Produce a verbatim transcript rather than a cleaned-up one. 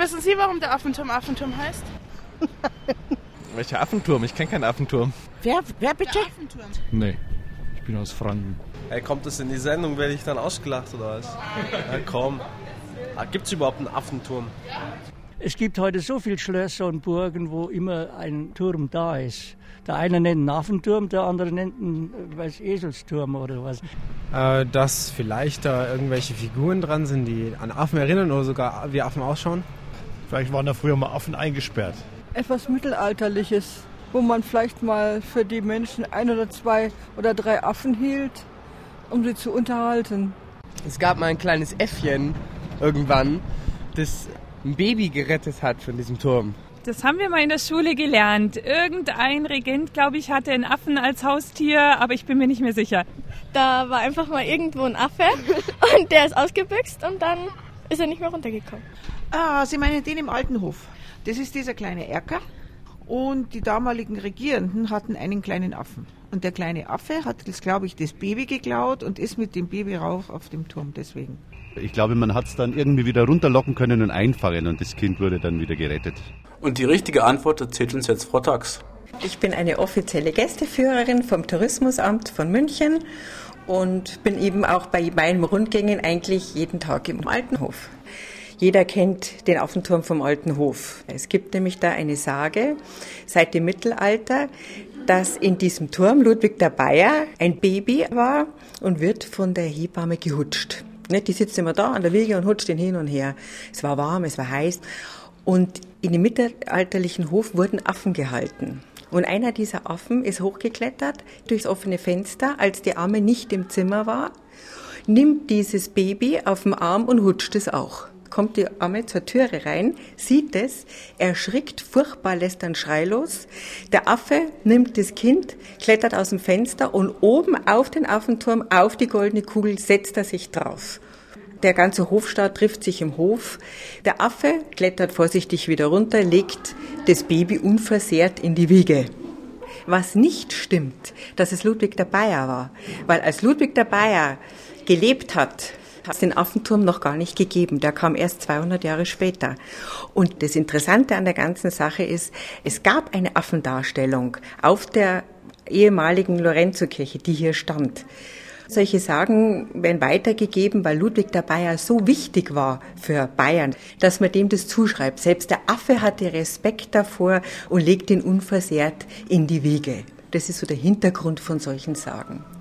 Wissen Sie, warum der Affenturm Affenturm heißt? Welcher Affenturm? Ich kenne keinen Affenturm. Wer, wer bitte? Der Affenturm. Nee, ich bin aus Franken. Hey, kommt das in die Sendung, werde ich dann ausgelacht oder was? Ja, komm. Ah, gibt es überhaupt einen Affenturm? Es gibt heute so viele Schlösser und Burgen, wo immer ein Turm da ist. Der eine nennt einen Affenturm, der andere nennt einen weiß, Eselsturm oder was. Äh, dass vielleicht da irgendwelche Figuren dran sind, die an Affen erinnern oder sogar wie Affen ausschauen. Vielleicht waren da früher mal Affen eingesperrt. Etwas Mittelalterliches, wo man vielleicht mal für die Menschen ein oder zwei oder drei Affen hielt, um sie zu unterhalten. Es gab mal ein kleines Äffchen irgendwann, das ein Baby gerettet hat von diesem Turm. Das haben wir mal in der Schule gelernt. Irgendein Regent, glaube ich, hatte einen Affen als Haustier, aber ich bin mir nicht mehr sicher. Da war einfach mal irgendwo ein Affe und der ist ausgebüxt und dann ist er nicht mehr runtergekommen. Ah, Sie meinen den im Altenhof. Das ist dieser kleine Erker und die damaligen Regierenden hatten einen kleinen Affen. Und der kleine Affe hat, das glaube ich, das Baby geklaut und ist mit dem Baby rauf auf dem Turm deswegen. Ich glaube, man hat es dann irgendwie wieder runterlocken können und einfangen und das Kind wurde dann wieder gerettet. Und die richtige Antwort erzählt uns jetzt Frau Tax. Ich bin eine offizielle Gästeführerin vom Tourismusamt von München und bin eben auch bei meinen Rundgängen eigentlich jeden Tag im Altenhof. Jeder kennt den Affenturm vom Altenhof. Es gibt nämlich da eine Sage seit dem Mittelalter, dass in diesem Turm Ludwig der Bayer ein Baby war und wird von der Hebamme gehutscht. Die sitzt immer da an der Wiege und hutscht ihn hin und her. Es war warm, es war heiß. Und in dem mittelalterlichen Hof wurden Affen gehalten. Und einer dieser Affen ist hochgeklettert durchs offene Fenster, als die Amme nicht im Zimmer war, nimmt dieses Baby auf den Arm und hutscht es auch. Kommt die Amme zur Türe rein, sieht es, erschrickt furchtbar, lässt einen Schrei los. Der Affe nimmt das Kind, klettert aus dem Fenster und oben auf den Affenturm, auf die goldene Kugel, setzt er sich drauf. Der ganze Hofstaat trifft sich im Hof. Der Affe klettert vorsichtig wieder runter, legt das Baby unversehrt in die Wiege. Was nicht stimmt, dass es Ludwig der Bayer war. Weil als Ludwig der Bayer gelebt hat, hat es den Affenturm noch gar nicht gegeben. Der kam erst zweihundert Jahre später. Und das Interessante an der ganzen Sache ist, es gab eine Affendarstellung auf der ehemaligen Lorenzokirche, die hier stand. Solche Sagen werden weitergegeben, weil Ludwig der Bayer so wichtig war für Bayern, dass man dem das zuschreibt. Selbst der Affe hatte Respekt davor und legt ihn unversehrt in die Wiege. Das ist so der Hintergrund von solchen Sagen.